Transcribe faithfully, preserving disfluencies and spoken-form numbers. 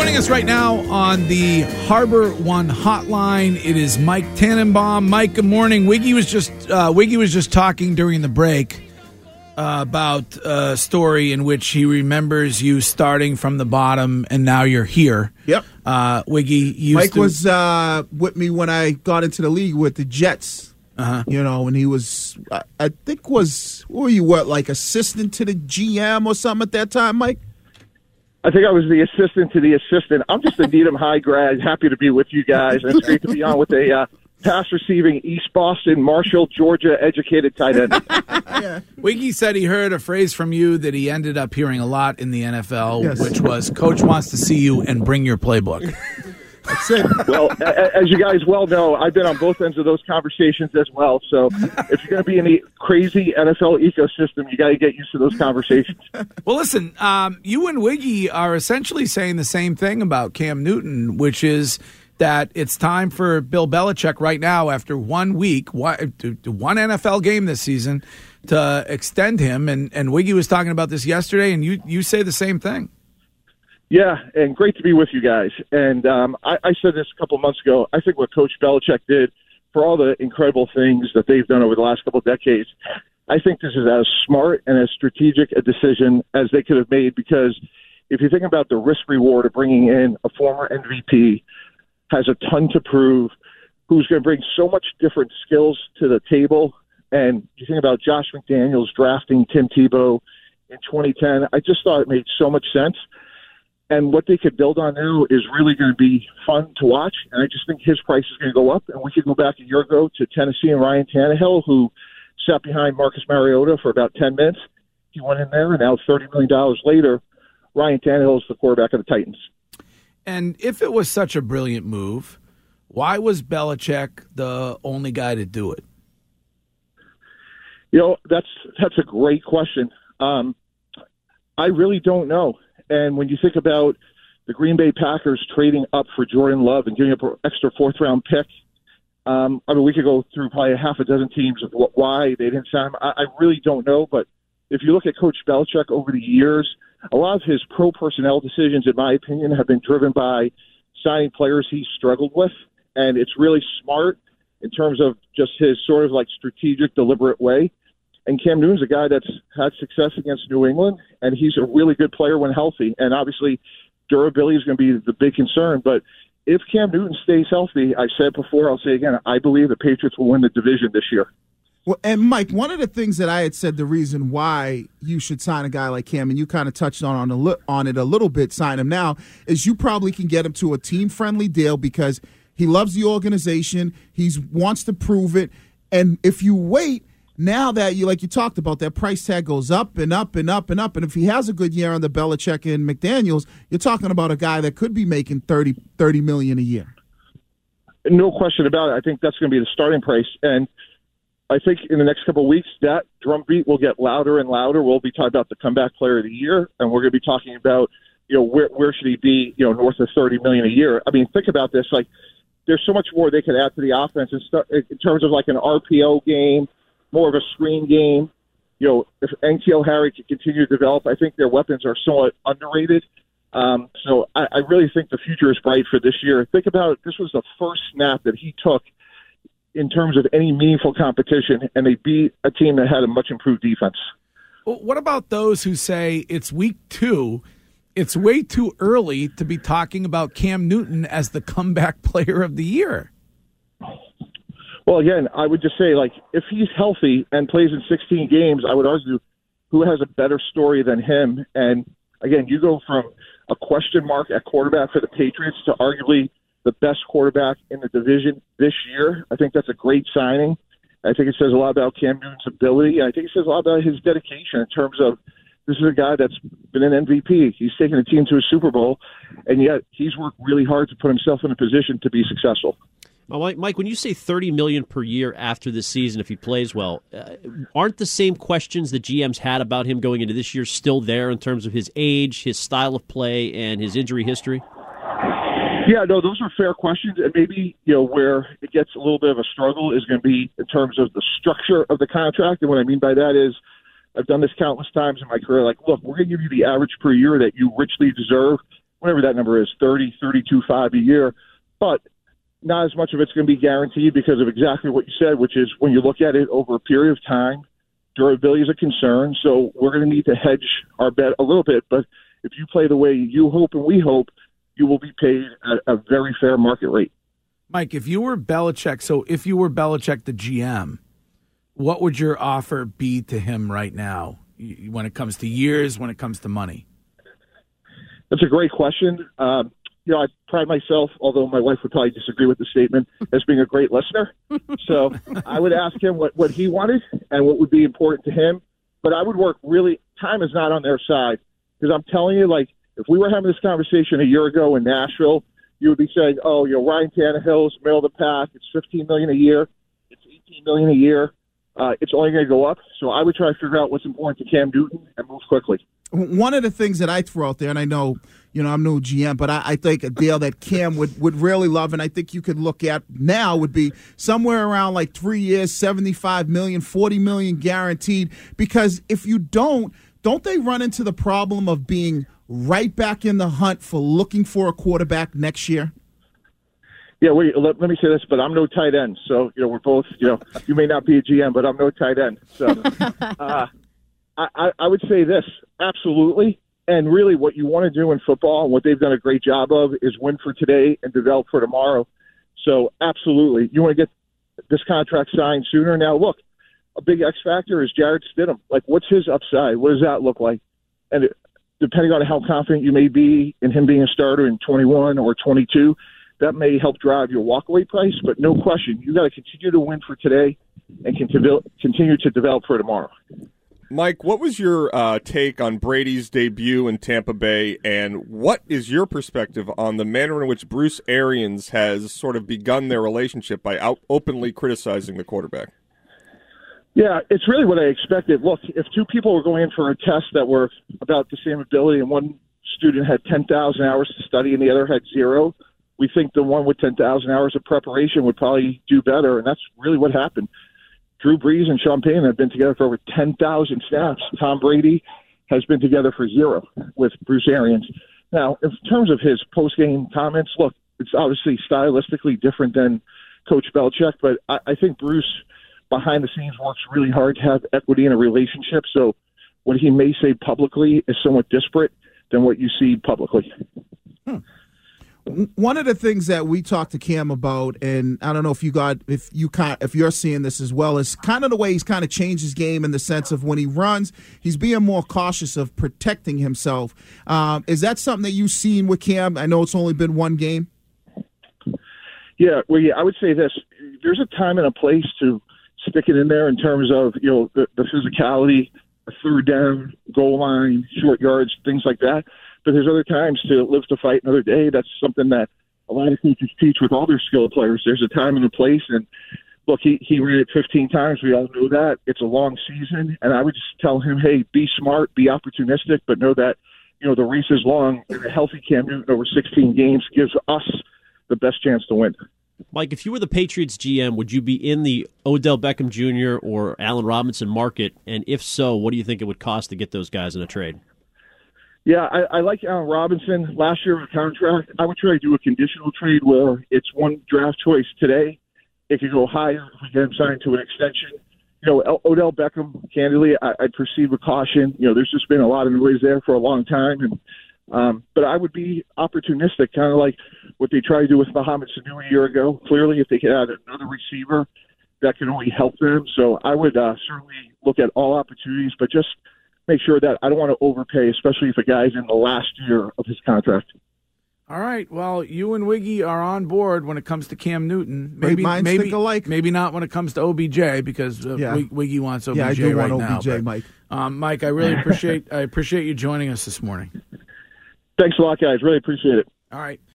Joining us right now on the Harbor One Hotline, it is Mike Tannenbaum. Mike, good morning. Wiggy was just uh, Wiggy was just talking during the break uh, about a story in which he remembers you starting from the bottom, and now you're here. Yep. Uh, Wiggy used Mike to... was uh, with me when I got into the league with the Jets. Uh-huh. You know, and he was, I, I think, was what were you what like assistant to the G M or something at that time, Mike? I think I was the assistant to the assistant. I'm just a Needham High grad. Happy to be with you guys. And it's great to be on with a uh, pass-receiving East Boston, Marshall, Georgia educated tight end. Yeah. Wiggy said he heard a phrase from you that he ended up hearing a lot in the N F L, Yes. which was, "Coach wants to see you and bring your playbook." That's it. Well, a- as you guys well know, I've been on both ends of those conversations as well. So if you're going to be in the crazy N F L ecosystem, you got to get used to those conversations. Well, listen, um, you and Wiggy are essentially saying the same thing about Cam Newton, which is that it's time for Bill Belichick right now, after one week, one one N F L game this season, to extend him. And, and Wiggy was talking about this yesterday, and you, you say the same thing. Yeah, and great to be with you guys. And um, I, I said this a couple of months ago. I think what Coach Belichick did, for all the incredible things that they've done over the last couple of decades, I think this is as smart and as strategic a decision as they could have made, because if you think about the risk-reward of bringing in a former M V P, has a ton to prove, who's going to bring so much different skills to the table, and you think about Josh McDaniels drafting Tim Tebow in twenty ten, I just thought it made so much sense. And what they could build on now is really going to be fun to watch. And I just think his price is going to go up. And we could go back a year ago to Tennessee and Ryan Tannehill, who sat behind Marcus Mariota for about ten minutes. He went in there, and now thirty million dollars later, Ryan Tannehill is the quarterback of the Titans. And if it was such a brilliant move, why was Belichick the only guy to do it? You know, that's that's a great question. Um, I really don't know. And when you think about the Green Bay Packers trading up for Jordan Love and giving up an extra fourth-round pick, um, I mean, we could go through probably a half a dozen teams of what, why they didn't sign him. I, I really don't know. But if you look at Coach Belichick over the years, a lot of his pro personnel decisions, in my opinion, have been driven by signing players he struggled with. And it's really smart in terms of just his sort of like strategic, deliberate way. And Cam Newton's a guy that's had success against New England, and he's a really good player when healthy. And obviously, durability is going to be the big concern. But if Cam Newton stays healthy, I said before, I'll say again, I believe the Patriots will win the division this year. Well, and Mike, one of the things that I had said the reason why you should sign a guy like Cam, and you kind of touched on on, a li- on it a little bit, sign him now, is you probably can get him to a team-friendly deal because he loves the organization, he wants to prove it, and if you wait, now that you, like you talked about, that price tag goes up and up and up and up. And if he has a good year on the Belichick and McDaniels, you're talking about a guy that could be making thirty, thirty million a year. No question about it. I think that's going to be the starting price. And I think in the next couple of weeks, that drumbeat will get louder and louder. We'll be talking about the comeback player of the year, and we're going to be talking about, you know, where where should he be, you know, north of thirty million a year. I mean, think about this. Like, there's so much more they could add to the offense and stuff in terms of like an R P O game, more of a screen game. You know, if N'Keal Harry can continue to develop, I think their weapons are somewhat underrated. Um, so I, I really think the future is bright for this year. Think about it. This was the first snap that he took in terms of any meaningful competition, and they beat a team that had a much improved defense. Well, what about those who say it's week two, it's way too early to be talking about Cam Newton as the comeback player of the year? Well, again, I would just say, like, if he's healthy and plays in sixteen games, I would argue who has a better story than him. And, again, you go from a question mark at quarterback for the Patriots to arguably the best quarterback in the division this year. I think that's a great signing. I think it says a lot about Cam Newton's ability. I think it says a lot about his dedication in terms of this is a guy that's been an M V P. He's taken a team to a Super Bowl, and yet he's worked really hard to put himself in a position to be successful. Well, Mike, when you say thirty million dollars per year after this season, if he plays well, uh, aren't the same questions that G Ms had about him going into this year still there in terms of his age, his style of play, and his injury history? Yeah, no, those are fair questions. And maybe, you know, where it gets a little bit of a struggle is going to be in terms of the structure of the contract. And what I mean by that is I've done this countless times in my career. Like, look, we're going to give you the average per year that you richly deserve. whatever that number is, thirty, thirty-two, five a year. But not as much of it's going to be guaranteed because of exactly what you said, which is when you look at it over a period of time, durability is a concern. So we're going to need to hedge our bet a little bit. But if you play the way you hope and we hope, you will be paid at a very fair market rate. Mike, if you were Belichick, so if you were Belichick, the G M, what would your offer be to him right now when it comes to years, when it comes to money? That's a great question. Um, you know, I pride myself, although my wife would probably disagree with the statement, as being a great listener. So I would ask him what, what he wanted and what would be important to him. But I would work really – time is not on their side. Because I'm telling you, like, if we were having this conversation a year ago in Nashville, you would be saying, oh, you know, Ryan Tannehill's middle of the pack. It's fifteen million dollars a year. It's eighteen million dollars a year. Uh, it's only going to go up. So I would try to figure out what's important to Cam Newton and move quickly. One of the things that I throw out there, and I know, you know, I'm no G M, but I, I think a deal that Cam would, would really love, and I think you could look at now, would be somewhere around like three years, seventy-five million dollars, forty million dollars guaranteed. Because if you don't, don't they run into the problem of being right back in the hunt for looking for a quarterback next year? Yeah, wait, let, let me say this, but I'm no tight end. So, you know, we're both, you know, you may not be a G M, but I'm no tight end. So uh, I, I would say this, absolutely. And really what you want to do in football and what they've done a great job of is win for today and develop for tomorrow. So absolutely. You want to get this contract signed sooner. Now, look, a big X factor is Jarrett Stidham. Like, what's his upside? What does that look like? And it, depending on how confident you may be in him being a starter in twenty-one or twenty-two, that may help drive your walkaway price. But no question, you got to continue to win for today and continue to develop for tomorrow. Mike, what was your uh, take on Brady's debut in Tampa Bay, and what is your perspective on the manner in which Bruce Arians has sort of begun their relationship by out openly criticizing the quarterback? Yeah, it's really what I expected. Look, if two people were going in for a test that were about the same ability and one student had ten thousand hours to study and the other had zero, we think the one with ten thousand hours of preparation would probably do better, and that's really what happened. Drew Brees and Sean Payton have been together for over ten thousand snaps. Tom Brady has been together for zero with Bruce Arians. Now, in terms of his post-game comments, look, it's obviously stylistically different than Coach Belichick, but I, I think Bruce, behind the scenes, works really hard to have equity in a relationship. So what he may say publicly is somewhat disparate than what you see publicly. Hmm. One of the things that we talked to Cam about, and I don't know if you got if you kind if you're seeing this as well, is kind of the way he's kind of changed his game in the sense of when he runs, he's being more cautious of protecting himself. Um, is that something that you've seen with Cam? I know it's only been one game. Yeah, well, yeah, I would say this: there's a time and a place to stick it in there in terms of you know the, the physicality, a third down, goal line, short yards, things like that. But there's other times to live to fight another day. That's something that a lot of coaches teach with all their skilled players. There's a time and a place. And look, he, he ran it fifteen times. We all know that. It's a long season. And I would just tell him, hey, be smart, be opportunistic, but know that, you know, the race is long. And a healthy Cam Newton over sixteen games gives us the best chance to win. Mike, if you were the Patriots G M, would you be in the Odell Beckham Junior or Allen Robinson market? And if so, what do you think it would cost to get those guys in a trade? Yeah, I, I like Allen Robinson. Last year with a contract, I would try to do a conditional trade where it's one draft choice today. It could go higher if we get him signed to an extension. You know, Odell Beckham, candidly, I, I'd proceed with caution. You know, there's just been a lot of noise there for a long time. and um, But I would be opportunistic, kind of like what they tried to do with Mohamed Sanu a year ago. Clearly, if they could add another receiver, that can only help them. So I would uh, certainly look at all opportunities, but just make sure that I don't want to overpay, especially if a guy's in the last year of his contract. All right. Well, you and Wiggy are on board when it comes to Cam Newton. Maybe, minds maybe, think alike. maybe not when it comes to O B J because uh, Yeah. Wig- Wiggy wants O B J Yeah, I do right want now. O B J, but, Mike. Um, Mike, I really appreciate I appreciate you joining us this morning. Thanks a lot, guys. Really appreciate it. All right.